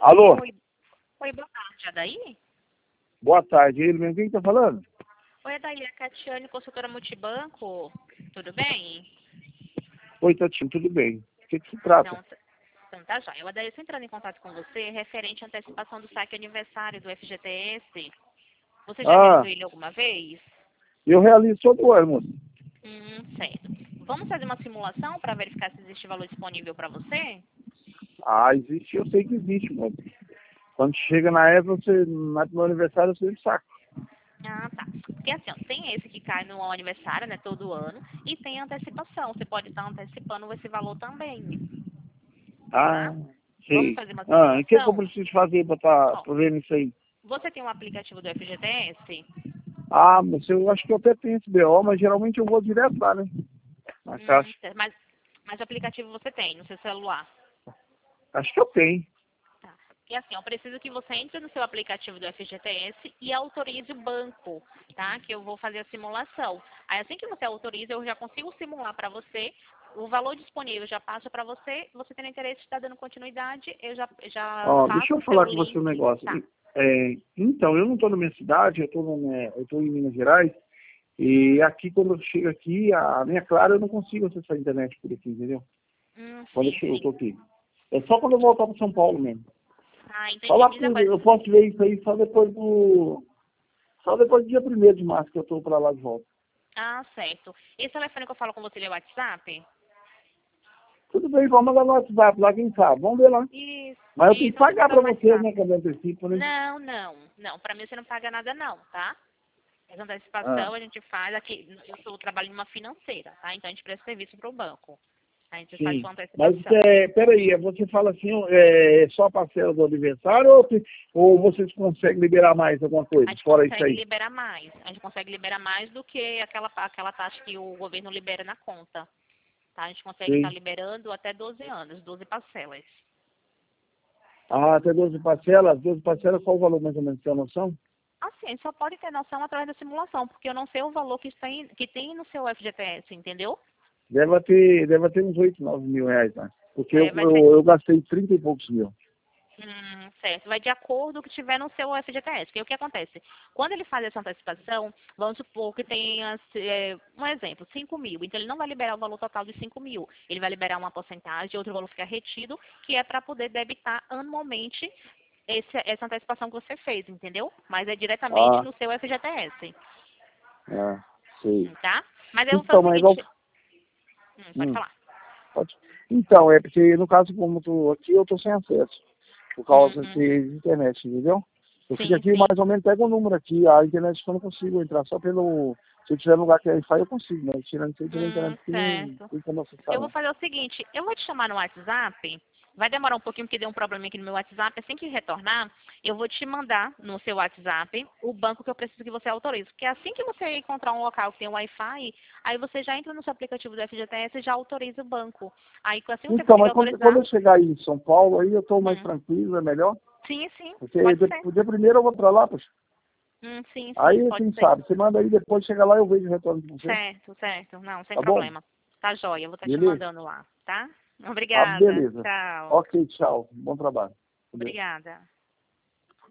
Alô? Oi, oi, boa tarde, Adaí? Boa tarde. Ele mesmo, quem tá falando? Oi, Adaí, é a Catiane, consultora multibanco. Tudo bem? Oi, Tatinho, tudo bem? O que se trata? Então tá jóia. O Adaí, eu estou entrando em contato com você referente à antecipação do saque aniversário do FGTS. Você já realizou Ah, ele alguma vez? eu realizo todo ano, moço. Certo. Vamos fazer uma simulação para verificar se existe valor disponível para você? Ah, existe, eu sei que existe, moço. Quando chega na época, no meu aniversário, eu sempre saco. Ah, tá. Porque assim, ó, tem esse que cai no aniversário, né, todo ano, e tem a antecipação. Você pode estar antecipando esse valor também, Ah, tá? Vamos sei. fazer uma Ah, e o que que eu simulação? preciso fazer pra estar Ó, vendo isso aí? você tem um aplicativo do FGTS? Ah, mas eu acho que eu até tenho esse BO, mas geralmente eu vou direto lá, né? Na caixa. Certo. Mas o aplicativo você tem no seu celular. Acho que eu tenho. Tá. E assim, eu preciso que você entre no seu aplicativo do FGTS e autorize o banco, tá? Que eu vou fazer a simulação. Aí assim que você autoriza, eu já consigo simular para você. O valor disponível já passa para você. Você tem interesse de estar dando continuidade, eu já Ó, deixa faço eu o seu falar com você um link. negócio. Tá. Então, eu não estou na minha cidade, eu estou em Minas Gerais, e aqui, quando eu chego aqui, a minha Clara, eu não consigo acessar a internet por aqui, entendeu? Quando Sim, eu sim. tô aqui. É só quando eu voltar para São Paulo mesmo. Ah, Só entendi. lá Diz a pro, coisa. eu posso ver isso aí só depois do dia 1º de março que eu estou para lá de volta. Ah, certo. Esse telefone que eu falo com você, ele é WhatsApp? Tudo bem, vamos mandar no WhatsApp lá, quem sabe. Vamos ver lá. Isso, Mas eu tenho que isso. Você pagar mandar para no vocês, WhatsApp. né, que é do antecipo, né? Não, não, não. Para mim você não paga nada não, tá? Essa Ah, antecipação a gente faz aqui. Trabalho em uma financeira, tá? Então a gente presta serviço para o banco. A gente faz sim. com Mas, antecipação. peraí, você fala assim, só parcela do aniversário ou vocês conseguem liberar mais alguma A coisa, gente fora isso consegue aí? liberar mais. A gente consegue liberar mais do que aquela taxa que o governo libera na conta. Tá? A gente consegue estar Sim. liberando até 12 anos, 12 parcelas. Ah, até 12 parcelas, qual o valor mais ou menos, tem a noção? Assim, a gente só pode ter noção através da simulação, porque eu não sei o valor que tem no seu FGTS, entendeu? Deve ter uns 8, 9 mil reais, tá? Porque eu, É, vai ser. eu, eu gastei 30 e poucos mil. Certo, vai de acordo com o que tiver no seu FGTS. Porque o que acontece? Quando ele faz essa antecipação, vamos supor que tenha, um exemplo, 5 mil. Então, ele não vai liberar o valor total de 5 mil. Ele vai liberar uma porcentagem, outro valor fica retido, que é para poder debitar anualmente essa antecipação que você fez, entendeu? Mas é diretamente Ah, no seu FGTS, sei. tá? Mas eu vou fazer Então, o mas igual... seguinte. Pode Hum, falar. pode. Então, é porque no caso, como eu tô aqui, eu tô sem acesso. Por causa Uhum. de internet, entendeu? Eu fico Sim, aqui, sim. mais ou menos, pego o número aqui. A internet eu não consigo entrar, só pelo... Se eu tiver no lugar que é Wi-Fi, eu consigo, mas tirando isso aí pela internet, que não Certo. tem como acessar, Eu vou não. fazer o seguinte, eu vou te chamar no WhatsApp, vai demorar um pouquinho porque deu um probleminha aqui no meu WhatsApp, assim que retornar, eu vou te mandar no seu WhatsApp o banco que eu preciso que você autorize. Porque assim que você encontrar um local que tem Wi-Fi, aí você já entra no seu aplicativo do FGTS e já autoriza o banco. Aí assim que você Então, conseguir mas quando autorizar, eu chegar aí em São Paulo, aí eu tô mais hum, tranquilo, é melhor. sim, sim, Porque pode ser. o dia primeiro eu vou pra lá, poxa. Sim, sim, Aí, pode quem ser. sabe, você manda aí, depois chega lá eu vejo o retorno de você. Certo, certo. Não, sem Tá bom? problema. Tá jóia, eu vou estar te Beleza? mandando lá, tá? Ah, Obrigada. beleza. Tchau. Ok, tchau. Bom trabalho. Adeus. Obrigada.